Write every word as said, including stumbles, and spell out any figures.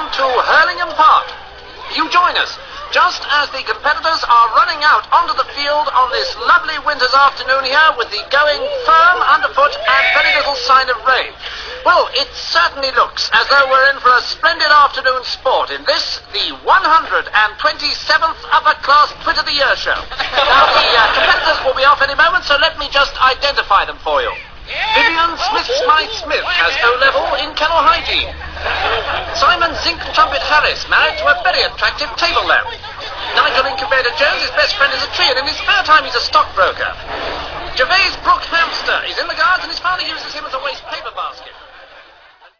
to Hurlingham Park. You join us just as the competitors are running out onto the field on this lovely winter's afternoon here with the going firm underfoot and very little sign of rain. Well, it certainly looks as though we're in for a splendid afternoon sport in this, the one hundred twenty-seventh Upper Class Twit of the Year show. Now, the uh, competitors will be off any moment, so let me just identify them for you. Vivian Smith-Smythe-Smith has O-level in kennel hygiene. Simon Zinc Trumpet Harris, married to a very attractive table lamp. Nigel Incubator Jones, his best friend is a tree, and in his spare time he's a stockbroker. Gervais Brook Hamster is in the guards, and his father uses him as a waste paper basket.